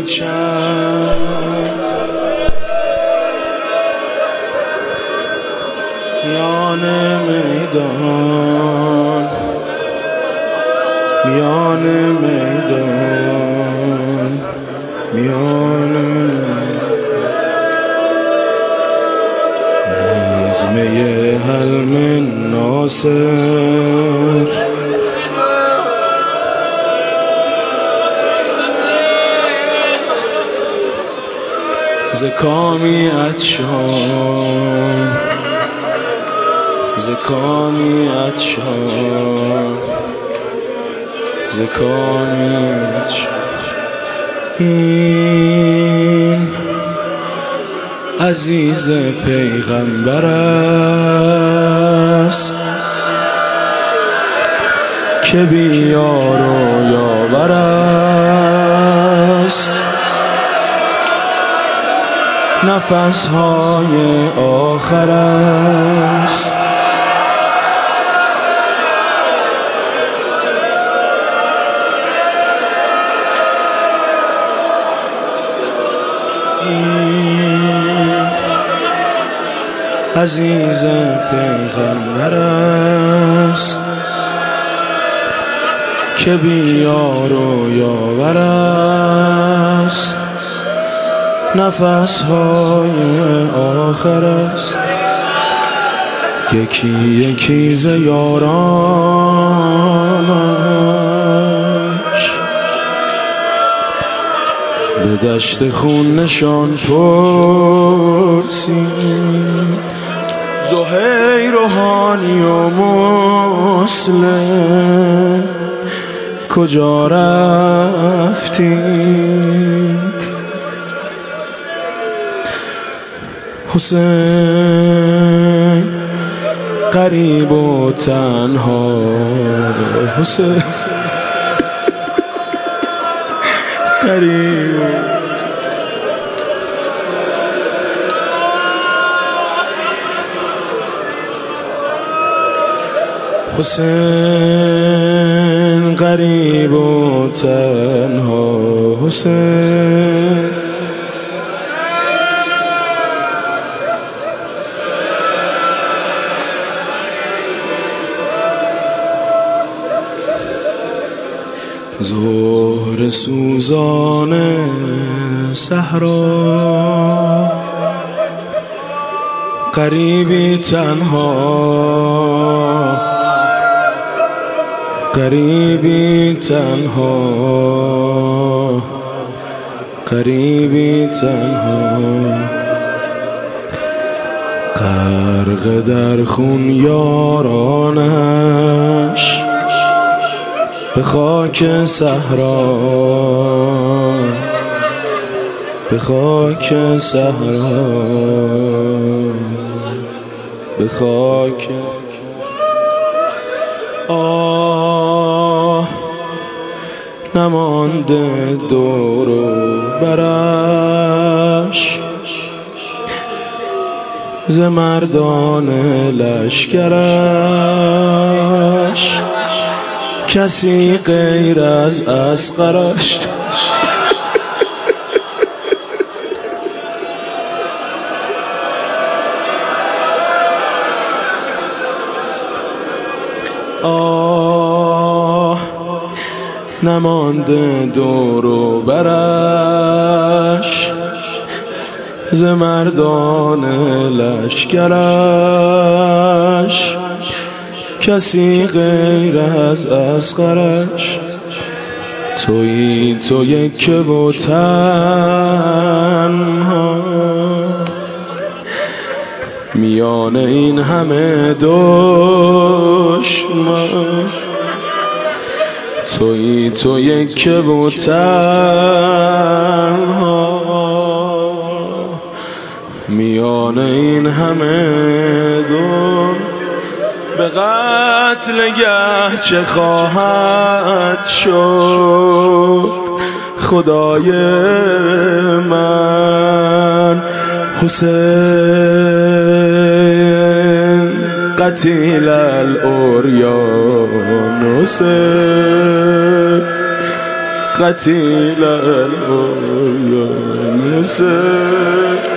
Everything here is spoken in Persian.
پیچم میان میدان، میان میدان، میان نغمه هل من ناصر ز کامی عطشان، ز کامی عطشان، ز کامی عطشان. این عزیز پیغمبر است که بی یار و یاور است. نفس‌های آخر است. این عزیز پیغمبر است که بی یار و یاور است. نفس‌های آخر است. یکی یکی ز یارانش به دشت خون نشان پرسید. زهیر و هانی و مسلم کجا رفتید؟ حسین غریب و تنها، حسین غریب، حسین غریب و تنها، حسین زهر سوزان صحرا غریبی تنها، غریبی تنها، غریبی تنها. غرق در خون یارانش به خاک صحرا، به خاک صحرا، به خاک. آه نمانده دور و برش ز مردان لشکرش کسی غیر از اصغرش. آه نمانده دور و برش ز مردان لشکرش کسی غیر از اصغرش. تویی تو یک و تنها میان این همه دشمن. تویی تو یک و تنها میان این همه دشمن. به قتل گه چه خواهد شد خدای من؟ حسین قتیل العریان، حسین قتيلا